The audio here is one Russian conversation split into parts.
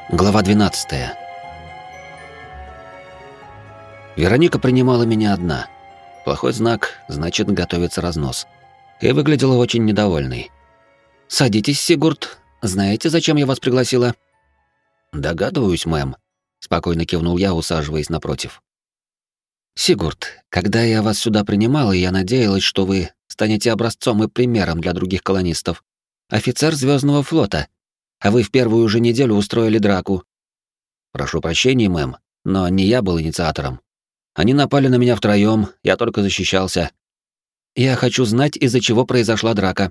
Глава 12. Вероника принимала меня одна. Плохой знак, значит, готовится разнос. И выглядела очень недовольной. «Садитесь, Сигурд. Знаете, зачем я вас пригласила?» «Догадываюсь, мэм», — спокойно кивнул я, усаживаясь напротив. «Сигурд, когда я вас сюда принимала, я надеялась, что вы станете образцом и примером для других колонистов. Офицер Звездного флота. А вы в первую же неделю устроили драку. Прошу прощения, мэм, но не я был инициатором. Они напали на меня втроём, я только защищался. Я хочу знать, из-за чего произошла драка».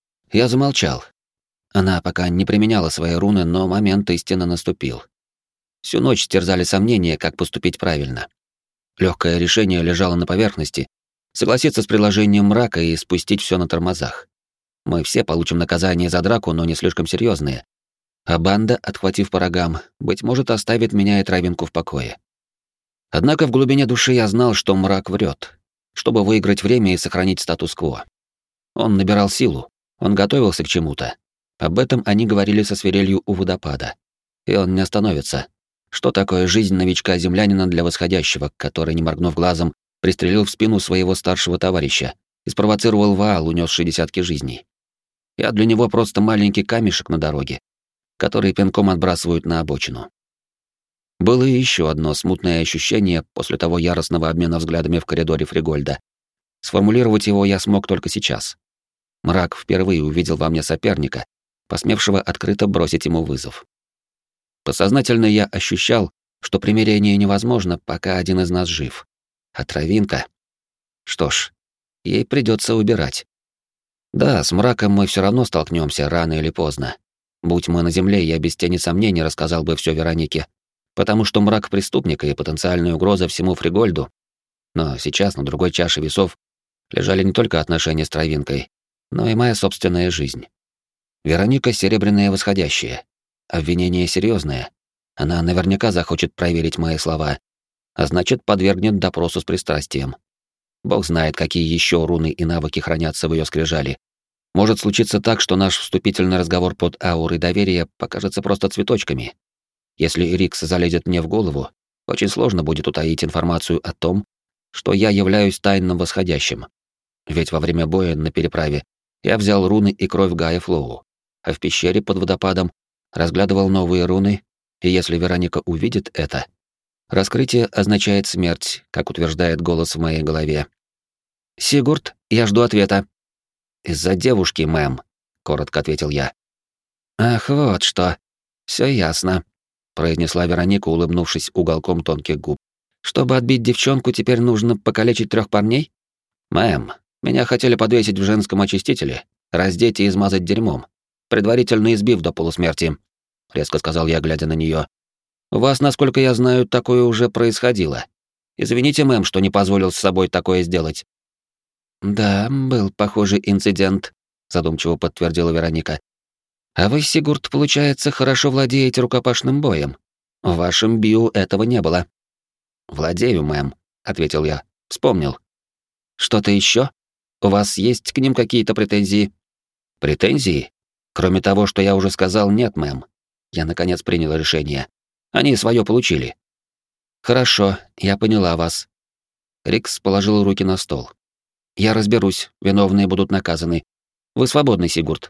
Я замолчал. Она пока не применяла свои руны, но момент истины наступил. Всю ночь терзали сомнения, как поступить правильно. Лёгкое решение лежало на поверхности — согласиться с предложением мрака и спустить всё на тормозах. Мы все получим наказание за драку, но не слишком серьёзные. А банда, отхватив по рогам, быть может, оставит меня и травинку в покое. Однако в глубине души я знал, что мрак врет, чтобы выиграть время и сохранить статус-кво. Он набирал силу, он готовился к чему-то. Об этом они говорили со свирелью у водопада. И он не остановится. Что такое жизнь новичка-землянина для восходящего, который, не моргнув глазом, пристрелил в спину своего старшего товарища и спровоцировал ваал, унесший десятки жизней? Я для него просто маленький камешек на дороге, который пинком отбрасывают на обочину. Было и еще одно смутное ощущение после того яростного обмена взглядами в коридоре Фригольда. Сформулировать его я смог только сейчас. Мрак впервые увидел во мне соперника, посмевшего открыто бросить ему вызов. Подсознательно я ощущал, что примирение невозможно, пока один из нас жив. А травинка... Что ж, ей придется убирать. Да, с мраком мы все равно столкнемся рано или поздно. Будь мы на земле, я без тени сомнений рассказал бы все Веронике, потому что мрак преступника и потенциальная угроза всему Фригольду. Но сейчас на другой чаше весов лежали не только отношения с травинкой, но и моя собственная жизнь. Вероника — серебряная восходящая. Обвинение серьезное. Она наверняка захочет проверить мои слова, а значит, подвергнет допросу с пристрастием. Бог знает, какие еще руны и навыки хранятся в ее скрижали. Может случиться так, что наш вступительный разговор под аурой доверия покажется просто цветочками. Если Рикс залезет мне в голову, очень сложно будет утаить информацию о том, что я являюсь тайным восходящим. Ведь во время боя на переправе я взял руны и кровь Гая Флоу, а в пещере под водопадом разглядывал новые руны, и если Вероника увидит это, раскрытие означает смерть, как утверждает голос в моей голове. «Сигурд, я жду ответа». «Из-за девушки, мэм», — коротко ответил я. «Ах, вот что. Всё ясно», — произнесла Вероника, улыбнувшись уголком тонких губ. «Чтобы отбить девчонку, теперь нужно покалечить 3 парней? Мэм, меня хотели подвесить в женском очистителе, раздеть и измазать дерьмом, предварительно избив до полусмерти», — резко сказал я, глядя на неё. «У вас, насколько я знаю, такое уже происходило. Извините, мэм, что не позволил с собой такое сделать». «Да, был похожий инцидент», — задумчиво подтвердила Вероника. «А вы, Сигурд, получается, хорошо владеете рукопашным боем. В вашем био этого не было». «Владею, мэм», — ответил я. «Вспомнил». «Что-то еще? У вас есть к ним какие-то претензии?» «Претензии? Кроме того, что я уже сказал, нет, мэм. Я, наконец, принял решение. Они свое получили». «Хорошо, я поняла вас». Рикс положил руки на стол. «Я разберусь, виновные будут наказаны. Вы свободны, Сигурд».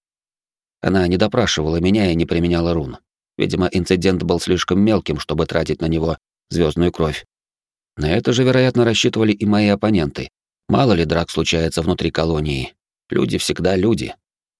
Она не допрашивала меня и не применяла рун. Видимо, инцидент был слишком мелким, чтобы тратить на него звездную кровь. На это же, вероятно, рассчитывали и мои оппоненты. Мало ли драк случается внутри колонии. Люди всегда люди.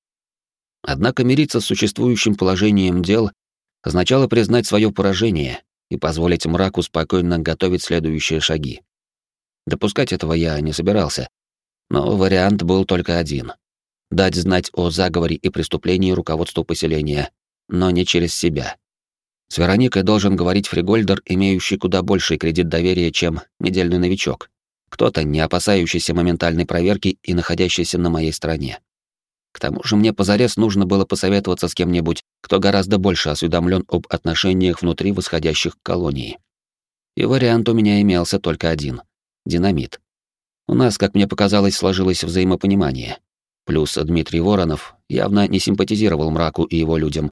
Однако мириться с существующим положением дел означало признать свое поражение и позволить мраку спокойно готовить следующие шаги. Допускать этого я не собирался, но вариант был только один — дать знать о заговоре и преступлении руководству поселения, но не через себя. С Вероникой должен говорить Фригольдер, имеющий куда больший кредит доверия, чем недельный новичок, кто-то, не опасающийся моментальной проверки и находящийся на моей стороне. К тому же мне позарез нужно было посоветоваться с кем-нибудь, кто гораздо больше осведомлен об отношениях внутри восходящих колоний. И вариант у меня имелся только один — динамит. У нас, как мне показалось, сложилось взаимопонимание. Плюс Дмитрий Воронов явно не симпатизировал мраку и его людям,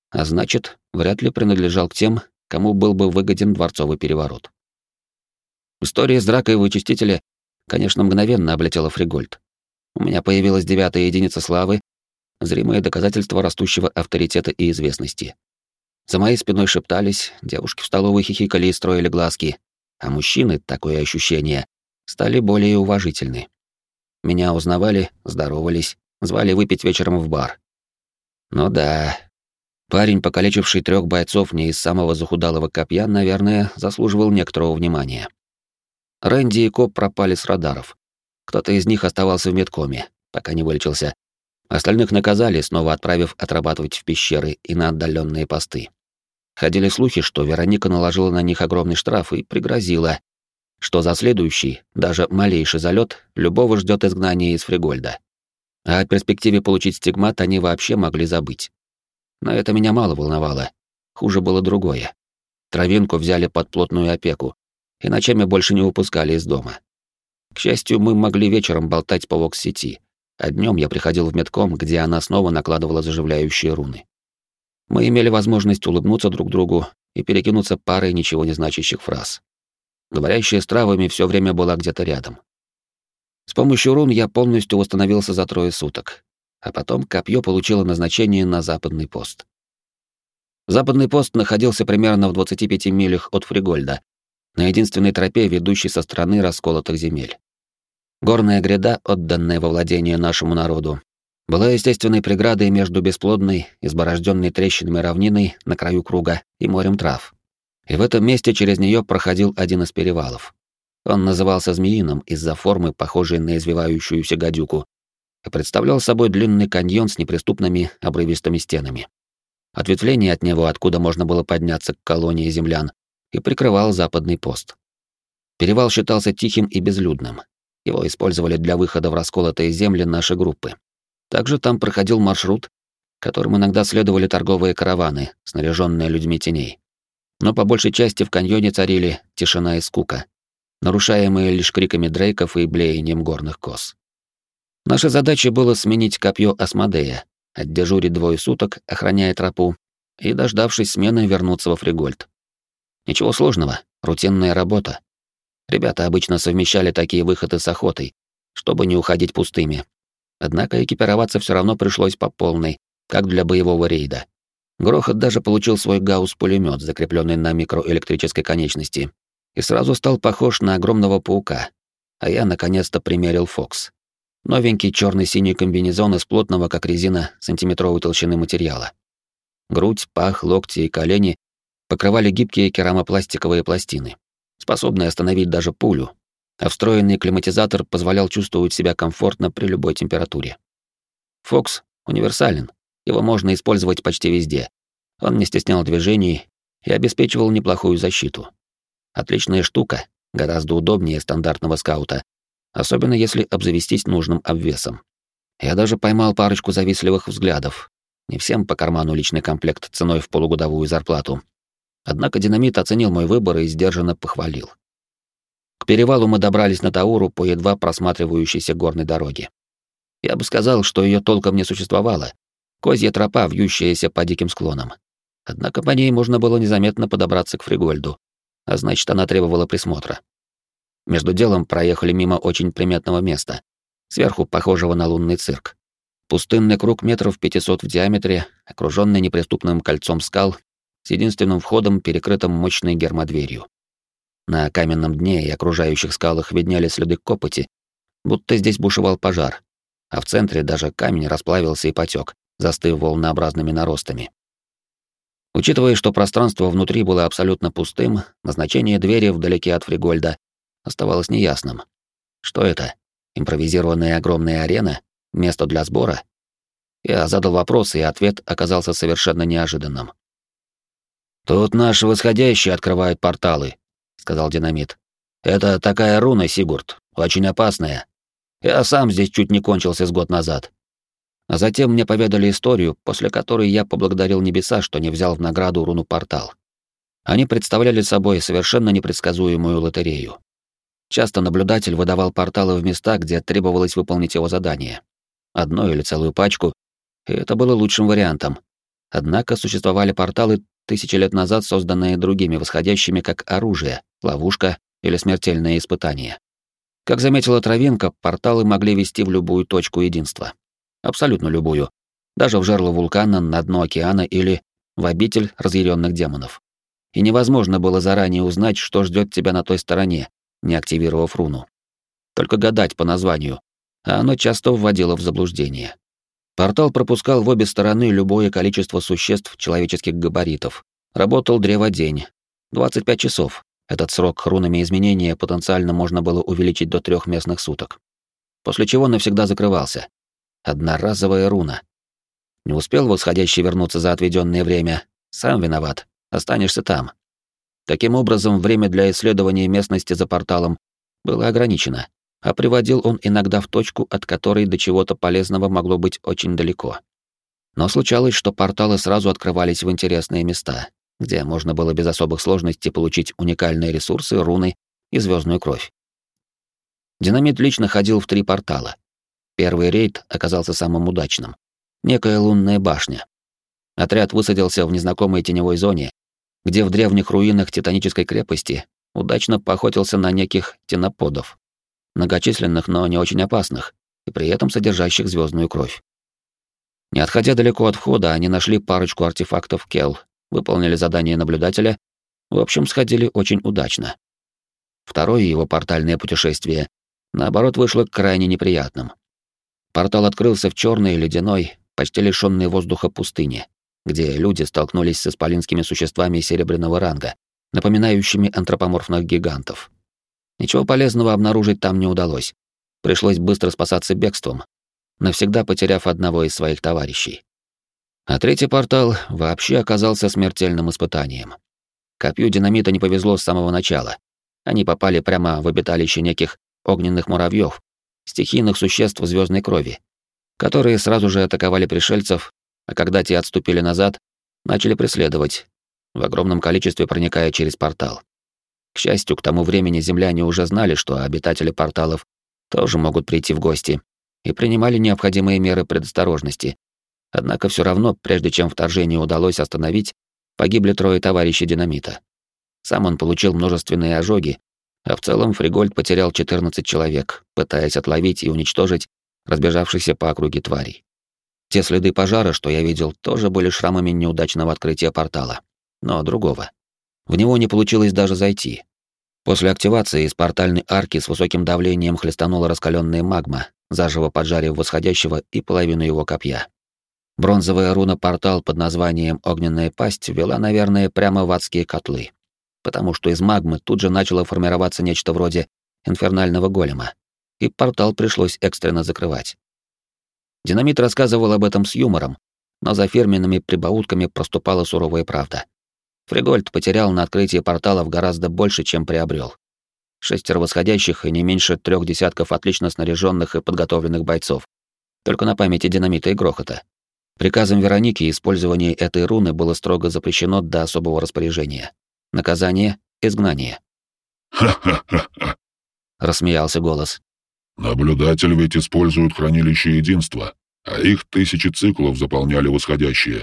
а значит, вряд ли принадлежал к тем, кому был бы выгоден дворцовый переворот. История с дракой вычистителя, конечно, мгновенно облетела Фригольд. У меня появилась 9-я единица славы, зримое доказательство растущего авторитета и известности. За моей спиной шептались, девушки в столовой хихикали и строили глазки, а мужчины, такое ощущение, стали более уважительны. Меня узнавали, здоровались, звали выпить вечером в бар. Ну да, парень, покалечивший 3 бойцов не из самого захудалого копья, наверное, заслуживал некоторого внимания. Рэнди и Коп пропали с радаров. Кто-то из них оставался в медкоме, пока не вылечился. Остальных наказали, снова отправив отрабатывать в пещеры и на отдаленные посты. Ходили слухи, что Вероника наложила на них огромный штраф и пригрозила, что за следующий, даже малейший залет, любого ждет изгнание из Фригольда. А о перспективе получить стигмат они вообще могли забыть. Но это меня мало волновало. Хуже было другое. Травинку взяли под плотную опеку, и ночами больше не выпускали из дома. К счастью, мы могли вечером болтать по вокс-сети, а днем я приходил в медком, где она снова накладывала заживляющие руны. Мы имели возможность улыбнуться друг другу и перекинуться парой ничего не значащих фраз. Говорящая с травами все время была где-то рядом. С помощью рун я полностью восстановился за 3 суток, а потом копье получило назначение на западный пост. Западный пост находился примерно в 25 милях от Фригольда, на единственной тропе, ведущей со стороны расколотых земель. Горная гряда, отданная во владение нашему народу, была естественной преградой между бесплодной, изборожденной трещинами равниной на краю круга и морем трав. И в этом месте через нее проходил один из перевалов. Он назывался Змеиным из-за формы, похожей на извивающуюся гадюку, и представлял собой длинный каньон с неприступными обрывистыми стенами. Ответвление от него, откуда можно было подняться к колонии землян, и прикрывал западный пост. Перевал считался тихим и безлюдным. Его использовали для выхода в расколотые земли нашей группы. Также там проходил маршрут, которым иногда следовали торговые караваны, снаряженные людьми теней. Но по большей части в каньоне царили тишина и скука, нарушаемые лишь криками дрейков и блеянием горных коз. Наша задача была сменить копье Асмодея, отдежурить 2 суток, охраняя тропу, и, дождавшись смены, вернуться во Фригольд. Ничего сложного, рутинная работа. Ребята обычно совмещали такие выходы с охотой, чтобы не уходить пустыми. Однако экипироваться все равно пришлось по полной, как для боевого рейда. Грохот даже получил свой гаусс-пулемет, закрепленный на микроэлектрической конечности, и сразу стал похож на огромного паука. А я наконец-то примерил Фокс. Новенький черно-синий комбинезон из плотного, как резина, сантиметровой толщины материала. Грудь, пах, локти и колени покрывали гибкие керамопластиковые пластины, способные остановить даже пулю, а встроенный климатизатор позволял чувствовать себя комфортно при любой температуре. Фокс универсален, его можно использовать почти везде. Он не стеснял движений и обеспечивал неплохую защиту. Отличная штука, гораздо удобнее стандартного скаута, особенно если обзавестись нужным обвесом. Я даже поймал парочку завистливых взглядов. Не всем по карману личный комплект ценой в полугодовую зарплату. Однако динамит оценил мой выбор и сдержанно похвалил. К перевалу мы добрались на Тауру по едва просматривающейся горной дороге. Я бы сказал, что ее толком не существовало. Козья тропа, вьющаяся по диким склонам. Однако по ней можно было незаметно подобраться к Фригольду, а значит, она требовала присмотра. Между делом проехали мимо очень приметного места, сверху похожего на лунный цирк. Пустынный круг метров 500 в диаметре, окружённый неприступным кольцом скал, с единственным входом, перекрытым мощной гермодверью. На каменном дне и окружающих скалах виднели следы копоти, будто здесь бушевал пожар, а в центре даже камень расплавился и потек, застыв волнообразными наростами. Учитывая, что пространство внутри было абсолютно пустым, назначение двери вдалеке от Фригольда оставалось неясным. Что это? Импровизированная огромная арена? Место для сбора? Я задал вопрос, и ответ оказался совершенно неожиданным. «Тут наш восходящий открывает порталы», — сказал Динамит. «Это такая руна, Сигурд, очень опасная. Я сам здесь чуть не кончился с год назад». А затем мне поведали историю, после которой я поблагодарил небеса, что не взял в награду руну-портал. Они представляли собой совершенно непредсказуемую лотерею. Часто наблюдатель выдавал порталы в места, где требовалось выполнить его задание. Одно или целую пачку, и это было лучшим вариантом. Однако существовали порталы тысячи лет назад, созданные другими восходящими как оружие, ловушка или смертельное испытание. Как заметила Травинка, порталы могли вести в любую точку единства. Абсолютно любую. Даже в жерло вулкана, на дно океана или в обитель разъяренных демонов. И невозможно было заранее узнать, что ждет тебя на той стороне, не активировав руну. Только гадать по названию, а оно часто вводило в заблуждение. Портал пропускал в обе стороны любое количество существ человеческих габаритов. Работал древодень. 25 часов. Этот срок рунами изменения потенциально можно было увеличить до 3 местных суток. После чего навсегда закрывался. Одноразовая руна. Не успел восходящий вернуться за отведенное время. Сам виноват. Останешься там. Таким образом, время для исследования местности за порталом было ограничено, а приводил он иногда в точку, от которой до чего-то полезного могло быть очень далеко. Но случалось, что порталы сразу открывались в интересные места, где можно было без особых сложностей получить уникальные ресурсы, руны и звездную кровь. Динамит лично ходил в 3 портала. Первый рейд оказался самым удачным. Некая лунная башня. Отряд высадился в незнакомой теневой зоне, где в древних руинах титанической крепости удачно поохотился на неких теноподов, многочисленных, но не очень опасных, и при этом содержащих звездную кровь. Не отходя далеко от входа, они нашли парочку артефактов Кел, выполнили задание наблюдателя, в общем, сходили очень удачно. Второе его портальное путешествие, наоборот, вышло крайне неприятным. Портал открылся в черной, ледяной, почти лишённой воздуха пустыне, где люди столкнулись с исполинскими существами серебряного ранга, напоминающими антропоморфных гигантов. Ничего полезного обнаружить там не удалось. Пришлось быстро спасаться бегством, навсегда потеряв одного из своих товарищей. А третий портал вообще оказался смертельным испытанием. Копью динамита не повезло с самого начала. Они попали прямо в обиталище неких огненных муравьёв, стихийных существ звездной крови, которые сразу же атаковали пришельцев, а когда те отступили назад, начали преследовать, в огромном количестве проникая через портал. К счастью, к тому времени земляне уже знали, что обитатели порталов тоже могут прийти в гости, и принимали необходимые меры предосторожности. Однако все равно, прежде чем вторжение удалось остановить, погибли 3 товарищей динамита. Сам он получил множественные ожоги, а в целом Фригольд потерял 14 человек, пытаясь отловить и уничтожить разбежавшихся по округе тварей. Те следы пожара, что я видел, тоже были шрамами неудачного открытия портала, но другого. В него не получилось даже зайти. После активации из портальной арки с высоким давлением хлестанула раскаленная магма, заживо поджарив восходящего и половину его копья. Бронзовая руна-портал под названием «Огненная пасть» вела, наверное, прямо в адские котлы, потому что из магмы тут же начало формироваться нечто вроде инфернального голема, и портал пришлось экстренно закрывать. Динамит рассказывал об этом с юмором, но за фирменными прибаутками проступала суровая правда. Фригольд потерял на открытии порталов гораздо больше, чем приобрел. 6 восходящих и не меньше 3 десятков отлично снаряженных и подготовленных бойцов. Только на памяти динамита и грохота. Приказом Вероники использование этой руны было строго запрещено до особого распоряжения. Наказание — изгнание. «Ха-ха-ха-ха!» — рассмеялся голос. «Наблюдатель ведь использует хранилище единства, а их 1000 циклов заполняли восходящие.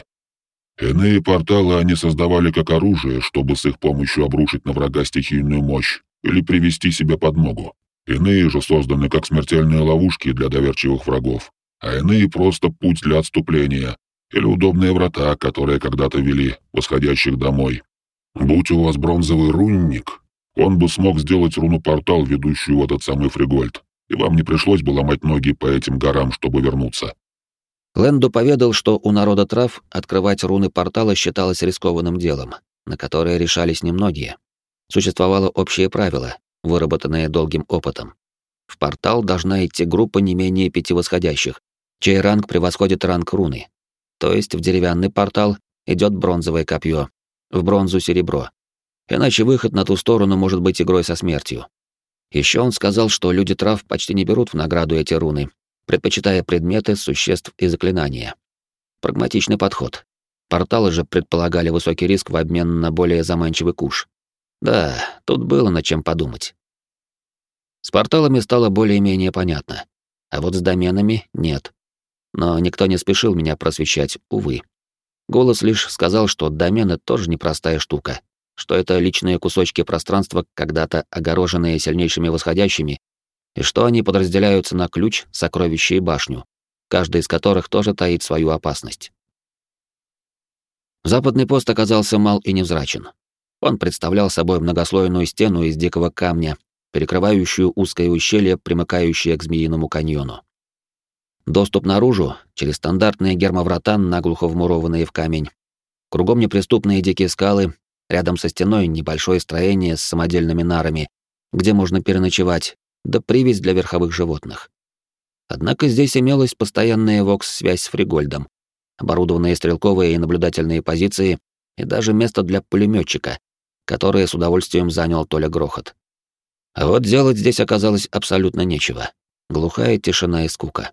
Иные порталы они создавали как оружие, чтобы с их помощью обрушить на врага стихийную мощь или привести себе подмогу. Иные же созданы как смертельные ловушки для доверчивых врагов, а иные просто путь для отступления или удобные врата, которые когда-то вели восходящих домой. Будь у вас бронзовый рунник, он бы смог сделать руну-портал, ведущую в этот самый Фригольд, и вам не пришлось бы ломать ноги по этим горам, чтобы вернуться». Лэнду поведал, что у народа трав открывать руны портала считалось рискованным делом, на которое решались немногие. Существовало общее правило, выработанное долгим опытом. В портал должна идти группа не менее 5 восходящих, чей ранг превосходит ранг руны. То есть в деревянный портал идет бронзовое копье, в бронзу — серебро. Иначе выход на ту сторону может быть игрой со смертью. Еще он сказал, что люди трав почти не берут в награду эти руны, предпочитая предметы, существ и заклинания. Прагматичный подход. Порталы же предполагали высокий риск в обмен на более заманчивый куш. Да, тут было над чем подумать. С порталами стало более-менее понятно, а вот с доменами — нет. Но никто не спешил меня просвещать, увы. Голос лишь сказал, что домены тоже непростая штука, что это личные кусочки пространства, когда-то огороженные сильнейшими восходящими, и что они подразделяются на ключ, сокровище и башню, каждый из которых тоже таит свою опасность. Западный пост оказался мал и невзрачен. Он представлял собой многослойную стену из дикого камня, перекрывающую узкое ущелье, примыкающее к Змеиному каньону. Доступ наружу через стандартные гермоврата, наглухо вмурованные в камень. Кругом неприступные дикие скалы, рядом со стеной небольшое строение с самодельными нарами, где можно переночевать, да привязь для верховых животных. Однако здесь имелась постоянная вокс-связь с Фригольдом, оборудованные стрелковые и наблюдательные позиции и даже место для пулеметчика, которое с удовольствием занял Толя Грохот. А вот делать здесь оказалось абсолютно нечего. Глухая тишина и скука.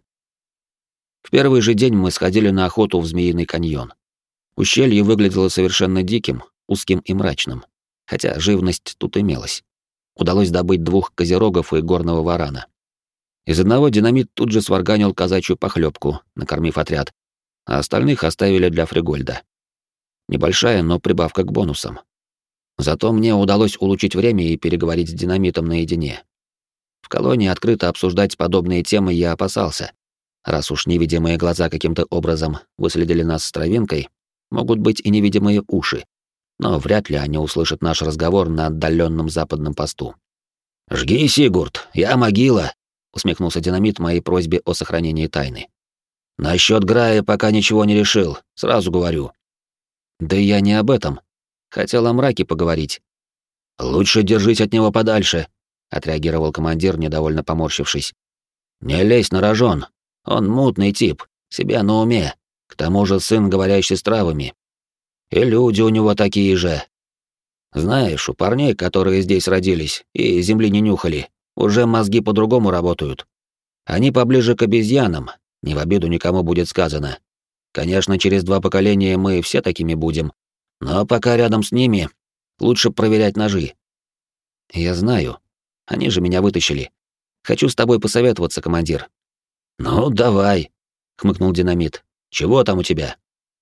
В первый же день мы сходили на охоту в Змеиный каньон. Ущелье выглядело совершенно диким, узким и мрачным, хотя живность тут имелась. Удалось добыть 2 козерогов и горного варана. Из одного динамит тут же сварганил казачью похлебку, накормив отряд, а остальных оставили для Фригольда. Небольшая, но прибавка к бонусам. Зато мне удалось улучшить время и переговорить с динамитом наедине. В колонии открыто обсуждать подобные темы я опасался. Раз уж невидимые глаза каким-то образом выследили нас с травинкой, могут быть и невидимые уши, но вряд ли они услышат наш разговор на отдаленном западном посту. «Жги, Сигурд, я могила», — усмехнулся динамит моей просьбе о сохранении тайны. «Насчёт Грая пока ничего не решил, сразу говорю». «Да я не об этом. Хотел о мраке поговорить». «Лучше держись от него подальше», — отреагировал командир, недовольно поморщившись. «Не лезь на рожон. Он мутный тип, себя на уме, к тому же сын, говорящий с травами. И люди у него такие же. Знаешь, у парней, которые здесь родились и земли не нюхали, уже мозги по-другому работают. Они поближе к обезьянам, не в обиду никому будет сказано. Конечно, через 2 поколения мы все такими будем, но пока рядом с ними, лучше проверять ножи». «Я знаю. Они же меня вытащили. Хочу с тобой посоветоваться, командир». «Ну, давай», — хмыкнул динамит. «Чего там у тебя?»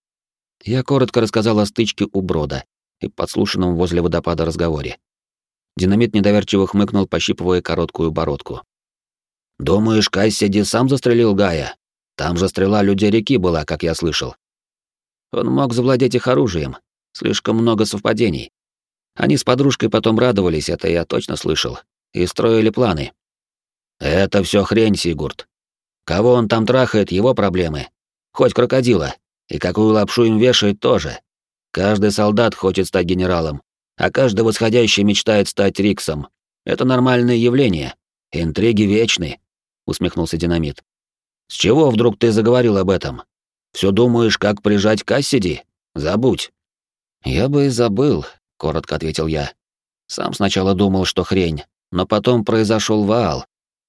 Я коротко рассказал о стычке у брода и подслушанном возле водопада разговоре. Динамит недоверчиво хмыкнул, пощипывая короткую бородку. «Думаешь, Кассиди сам застрелил Гая? Там же стрела людей реки была, как я слышал». Он мог завладеть их оружием. Слишком много совпадений. Они с подружкой потом радовались, это я точно слышал, и строили планы. «Это все хрень, Сигурд. Кого он там трахает, его проблемы. Хоть крокодила. И какую лапшу им вешает, тоже. Каждый солдат хочет стать генералом, а каждый восходящий мечтает стать Риксом. Это нормальное явление. Интриги вечны», — усмехнулся динамит. «С чего вдруг ты заговорил об этом? Все думаешь, как прижать Кассиди? Забудь». «Я бы и забыл», — коротко ответил я. Сам сначала думал, что хрень, но потом произошел ваал.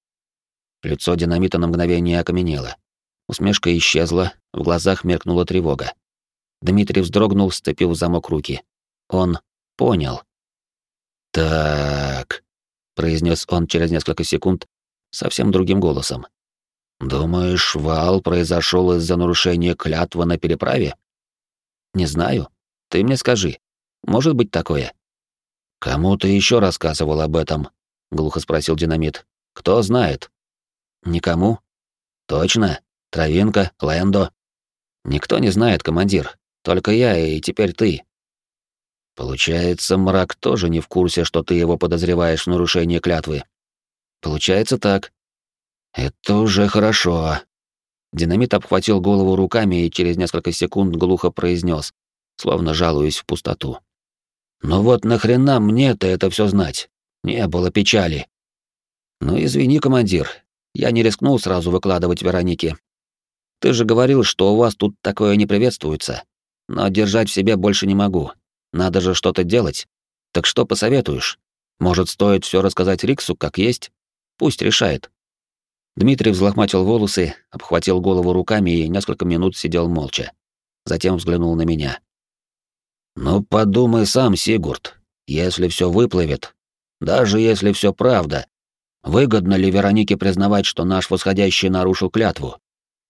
Лицо динамита на мгновение окаменело. Усмешка исчезла, в глазах меркнула тревога. Дмитрий вздрогнул, сцепив в замок руки. Он понял. «Так», — произнес он через несколько секунд совсем другим голосом. «Думаешь, ваал произошел из-за нарушения клятвы на переправе?» «Не знаю. Ты мне скажи. Может быть такое?» «Кому ты еще рассказывал об этом?» — глухо спросил динамит. «Кто знает?» «Никому». «Точно? Травинка, Лэндо?» «Никто не знает, командир. Только я и теперь ты». «Получается, мрак тоже не в курсе, что ты его подозреваешь в нарушении клятвы?» «Получается так». «Это уже хорошо». Динамит обхватил голову руками и через несколько секунд глухо произнес, словно жалуясь в пустоту. «Ну вот нахрена мне-то это все знать? Не было печали». «Ну извини, командир, я не рискнул сразу выкладывать Веронике. Ты же говорил, что у вас тут такое не приветствуется. Но держать в себе больше не могу. Надо же что-то делать. Так что посоветуешь? Может, стоит все рассказать Риксу, как есть? Пусть решает». Дмитрий взлохматил волосы, обхватил голову руками и несколько минут сидел молча. Затем взглянул на меня. «Ну подумай сам, Сигурд. Если все выплывет, даже если все правда, выгодно ли Веронике признавать, что наш восходящий нарушил клятву?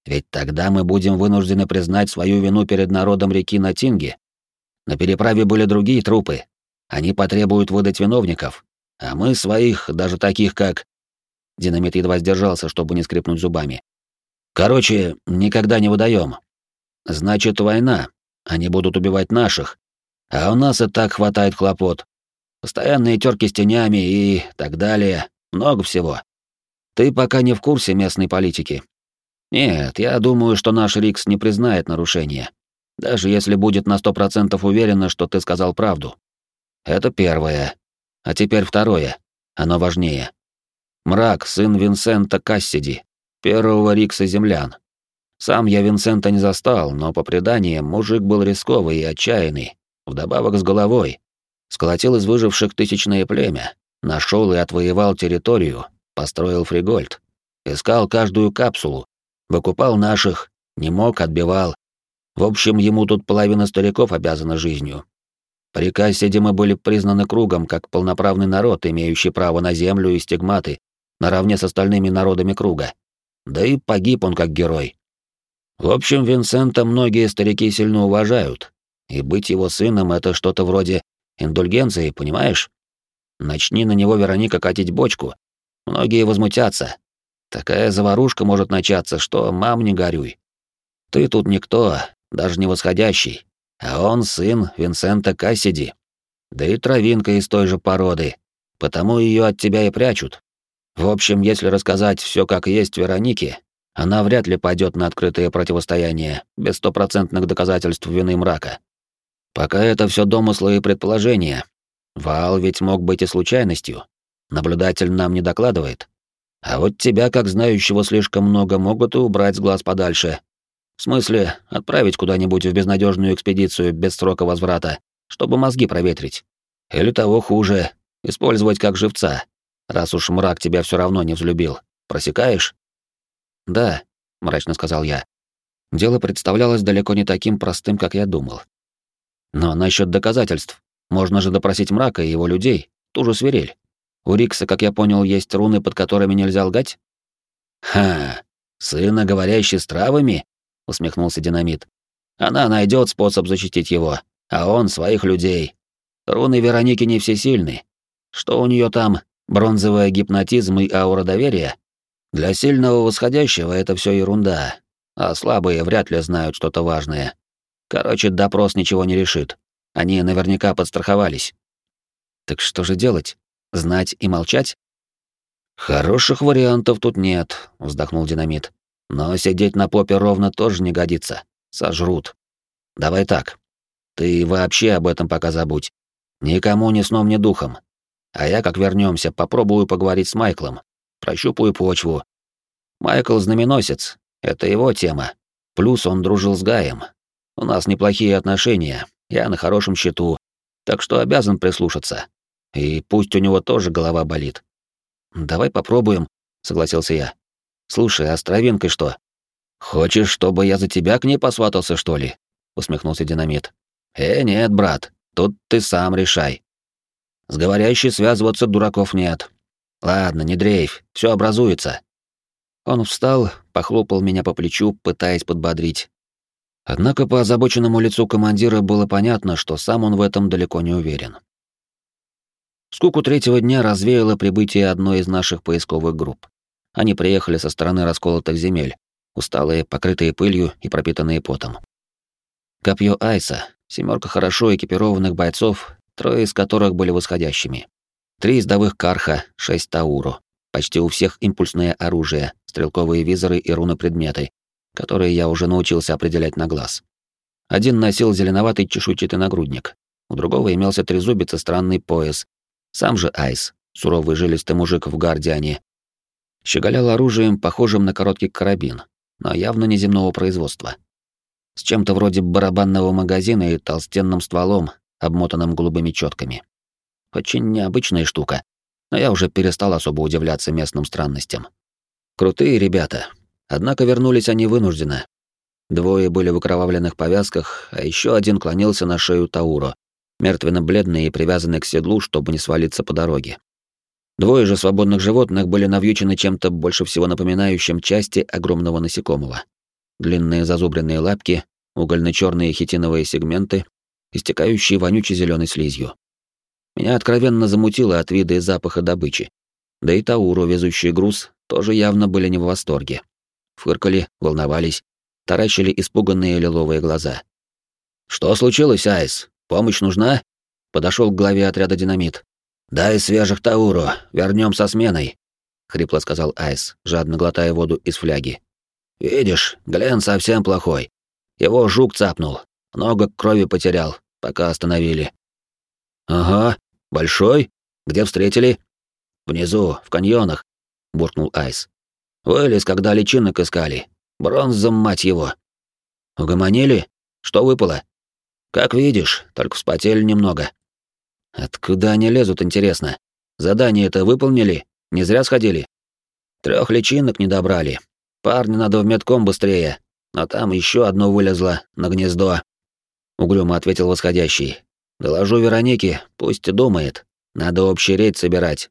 Ведь тогда мы будем вынуждены признать свою вину перед народом реки Натинги. На переправе были другие трупы. Они потребуют выдать виновников, а мы своих, даже таких как...» Динамит едва сдержался, чтобы не скрипнуть зубами. «Короче, никогда не выдаем. Значит, война. Они будут убивать наших. А у нас и так хватает хлопот. Постоянные терки с тенями и так далее. Много всего. Ты пока не в курсе местной политики. Нет, я думаю, что наш Рикс не признает нарушения. Даже если будет на 100% уверена, что ты сказал правду. Это первое. А теперь второе. Оно важнее. Мрак, сын Винсента Кассиди, первого Рикса землян. Сам я Винсента не застал, но по преданиям мужик был рисковый и отчаянный, вдобавок с головой. Сколотил из выживших тысячное племя, нашел и отвоевал территорию, построил фригольд, искал каждую капсулу, выкупал наших, не мог, отбивал. В общем, ему тут половина стариков обязана жизнью. При Кассиде мы были признаны кругом как полноправный народ, имеющий право на землю и стигматы, наравне с остальными народами круга. Да и погиб он как герой. В общем, Винсента многие старики сильно уважают, и быть его сыном — это что-то вроде индульгенции, понимаешь? Начни на него, Вероника, катить бочку, многие возмутятся. Такая заварушка может начаться, что мам не горюй. Ты тут никто, даже не восходящий, а он сын Винсента Кассиди. Да и травинка из той же породы, потому ее от тебя и прячут. В общем, если рассказать все как есть Веронике, она вряд ли пойдет на открытое противостояние без стопроцентных доказательств вины мрака. Пока это все домыслы и предположения. Ваал ведь мог быть и случайностью. Наблюдатель нам не докладывает. А вот тебя, как знающего слишком много, могут и убрать с глаз подальше. В смысле, отправить куда-нибудь в безнадежную экспедицию без срока возврата, чтобы мозги проветрить. Или того хуже, использовать как живца, раз уж мрак тебя все равно не взлюбил. Просекаешь? «Да», — мрачно сказал я. Дело представлялось далеко не таким простым, как я думал. Но насчет доказательств. Можно же допросить мрака и его людей, ту же свирель. У Рикса, как я понял, есть руны, под которыми нельзя лгать? «Ха, сына, говорящий с травами?» — усмехнулся Динамит. «Она найдет способ защитить его, а он своих людей. Руны Вероники не всесильны. Что у нее там, бронзовый гипнотизм и аура доверия? Для сильного восходящего это все ерунда, а слабые вряд ли знают что-то важное. Короче, допрос ничего не решит. Они наверняка подстраховались». «Так что же делать? Знать и молчать?» «Хороших вариантов тут нет», — вздохнул Динамит. «Но сидеть на попе ровно тоже не годится. Сожрут. Давай так. Ты вообще об этом пока забудь. Никому ни сном, ни духом. А я, как вернемся, попробую поговорить с Майклом. Прощупаю почву. Майкл — знаменосец. Это его тема. Плюс он дружил с Гаем. У нас неплохие отношения. Я на хорошем счету. Так что обязан прислушаться. И пусть у него тоже голова болит». «Давай попробуем», — согласился я. «Слушай, а с травинкой что? Хочешь, чтобы я за тебя к ней посватался, что ли?» — усмехнулся Динамит. «Нет, брат, тут ты сам решай. С говорящей связываться дураков нет. Ладно, не дрейфь, все образуется». Он встал, похлопал меня по плечу, пытаясь подбодрить. Однако по озабоченному лицу командира было понятно, что сам он в этом далеко не уверен. Скуку третьего дня развеяло прибытие одной из наших поисковых групп. Они приехали со стороны расколотых земель, усталые, покрытые пылью и пропитанные потом. Копье Айса, 7 хорошо экипированных бойцов, 3 из которых были восходящими. 3 ездовых карха, 6 тауру. Почти у всех импульсное оружие, стрелковые визоры и руны-предметы, которые я уже научился определять на глаз. Один носил зеленоватый чешуйчатый нагрудник, у другого имелся трезубец и странный пояс. Сам же Айс, суровый жилистый мужик в гардиане, щеголял оружием, похожим на короткий карабин, но явно неземного производства. С чем-то вроде барабанного магазина и толстенным стволом, обмотанным голубыми четками. Очень необычная штука, но я уже перестал особо удивляться местным странностям. Крутые ребята, однако вернулись они вынужденно. 2 были в окровавленных повязках, а еще один клонился на шею Тауру, мертвенно-бледный и привязанный к седлу, чтобы не свалиться по дороге. 2 же свободных животных были навьючены чем-то больше всего напоминающим части огромного насекомого. длинные зазубренные лапки, угольно-черные хитиновые сегменты, истекающие вонючей зеленой слизью. Меня откровенно замутило от вида и запаха добычи. Да и Тауру, везущий груз, тоже явно были не в восторге. Фыркали, волновались, таращили испуганные лиловые глаза. «Что случилось, Айс? Помощь нужна?» Подошел к главе отряда Динамит. «Дай свежих Тауру, вернем со сменой», — хрипло сказал Айс, жадно глотая воду из фляги. «Видишь, Глен совсем плохой. Его жук цапнул, много крови потерял, пока остановили». «Ага, большой? Где встретили?» «Внизу, в каньонах», — буркнул Айс. «Вылез, когда личинок искали. Бронзом, мать его». «Угомонили? Что выпало?» «Как видишь, только вспотели немного». «Откуда они лезут, интересно? Задание-то выполнили? Не зря сходили?» 3 личинок не добрали. Парню надо в медком быстрее, но там еще одно вылезло на гнездо», — угрюмо ответил восходящий. «Доложу Веронике, пусть думает. Надо общий рейд собирать.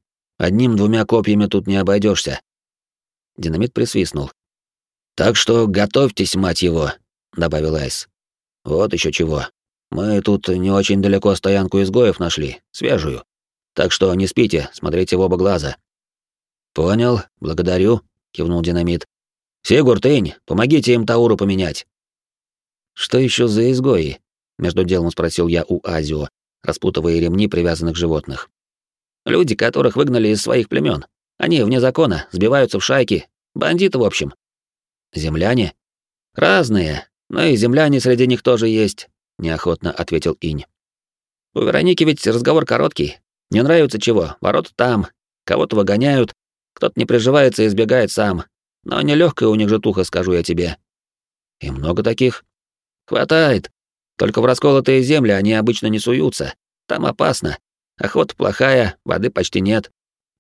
1-2 копьями тут не обойдешься. Динамит присвистнул. «Так что готовьтесь, мать его», — добавил Айс. «Вот еще чего. Мы тут не очень далеко стоянку изгоев нашли, свежую. Так что не спите, смотрите в оба глаза». «Понял, благодарю», — кивнул Динамит. «Сигурд, Инь, помогите им Тауру поменять». «Что еще за изгои?» — между делом спросил я у Азио, распутывая ремни привязанных животных. «Люди, которых выгнали из своих племен. Они вне закона, сбиваются в шайки. Бандиты, в общем». «Земляне?» «Разные, но и земляне среди них тоже есть», — неохотно ответил Инь. «У Вероники ведь разговор короткий. Не нравится чего, ворота там, кого-то выгоняют, кто-то не приживается и избегает сам. Но нелегкая у них житуха, скажу я тебе». «И много таких?» «Хватает. Только в расколотые земли они обычно не суются. Там опасно. Охота плохая, воды почти нет».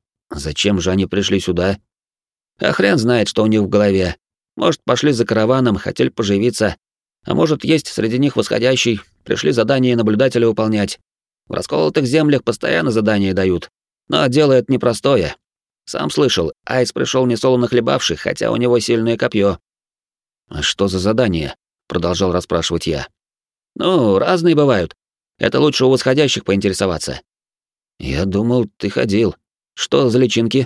«Зачем же они пришли сюда?» «А хрен знает, что у них в голове. Может, пошли за караваном, хотели поживиться. А может, есть среди них восходящий, пришли задание наблюдателя выполнять. В расколотых землях постоянно задания дают. Но дело это непростое. Сам слышал, Айс пришел несолоно хлебавший, хотя у него сильное копье». «А что за задание?» — продолжал расспрашивать я. «Ну, разные бывают. Это лучше у восходящих поинтересоваться». «Я думал, ты ходил. Что за личинки?»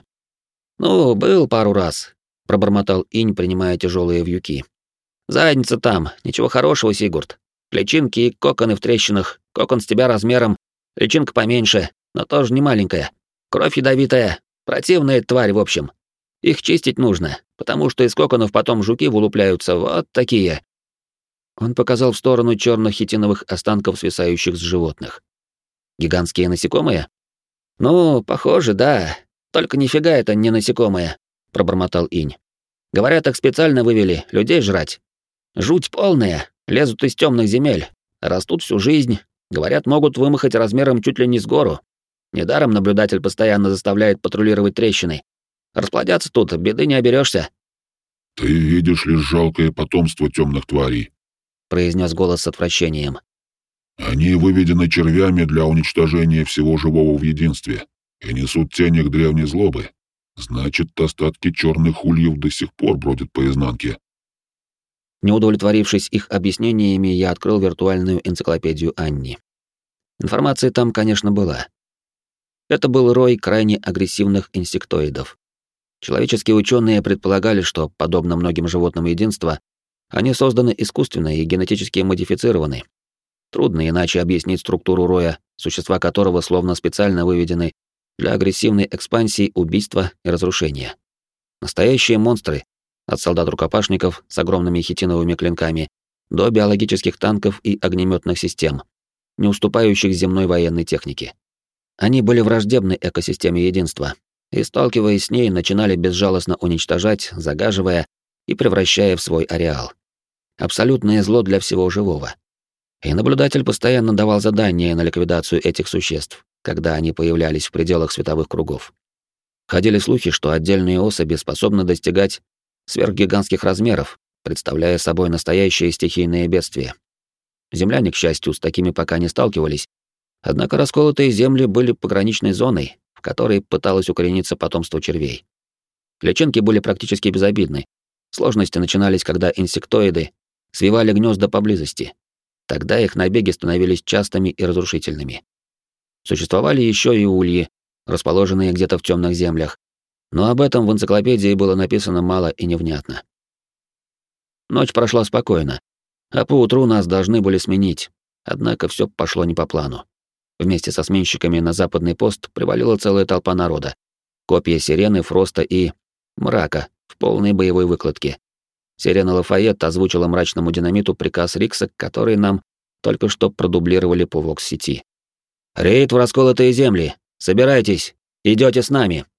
«Ну, был пару раз», — пробормотал Инь, принимая тяжелые вьюки. «Задница там, ничего хорошего, Сигурд. Личинки и коконы в трещинах, кокон с тебя размером, личинка поменьше, но тоже не маленькая. Кровь ядовитая, противная тварь, в общем. Их чистить нужно, потому что из коконов потом жуки вылупляются, вот такие». Он показал в сторону черных хитиновых останков, свисающих с животных. «Гигантские насекомые?» «Ну, похоже, да. Только нифига это не насекомые», — пробормотал Инь. «Говорят, их специально вывели, людей жрать. Жуть полная, лезут из темных земель, растут всю жизнь, говорят, могут вымахать размером чуть ли не с гору. Недаром наблюдатель постоянно заставляет патрулировать трещины. Расплодятся тут, беды не оберешься». «Ты видишь лишь жалкое потомство темных тварей», — произнес голос с отвращением. «Они выведены червями для уничтожения всего живого в единстве и несут тень их древней злобы. Значит, остатки черных ульев до сих пор бродят по изнанке». Не удовлетворившись их объяснениями, я открыл виртуальную энциклопедию Анни. Информация там, конечно, была. Это был рой крайне агрессивных инсектоидов. Человеческие ученые предполагали, что, подобно многим животным единства, они созданы искусственно и генетически модифицированы. Трудно иначе объяснить структуру роя, существа которого словно специально выведены для агрессивной экспансии, убийства и разрушения. Настоящие монстры, от солдат-рукопашников с огромными хитиновыми клинками до биологических танков и огнеметных систем, не уступающих земной военной технике. Они были враждебны экосистеме единства, и, сталкиваясь с ней, начинали безжалостно уничтожать, загаживая и превращая в свой ареал. Абсолютное зло для всего живого. И наблюдатель постоянно давал задания на ликвидацию этих существ, когда они появлялись в пределах световых кругов. Ходили слухи, что отдельные особи способны достигать сверхгигантских размеров, представляя собой настоящее стихийное бедствие. Земляне, к счастью, с такими пока не сталкивались, однако расколотые земли были пограничной зоной, в которой пыталось укорениться потомство червей. Личинки были практически безобидны, Сложности начинались, когда инсектоиды свивали гнезда поблизости. Тогда их набеги становились частыми и разрушительными. Существовали еще и ульи, расположенные где-то в темных землях, но об этом в энциклопедии было написано мало и невнятно. Ночь прошла спокойно, а поутру нас должны были сменить, однако все пошло не по плану. Вместе со сменщиками на западный пост привалила целая толпа народа. Копья Сирены, Фроста и Мрака в полной боевой выкладке. Сирена Лафайет озвучила мрачному динамиту приказ Рикса, который нам только что продублировали по вокс-сети. «Рейд в расколотые земли! Собирайтесь! Идете с нами!»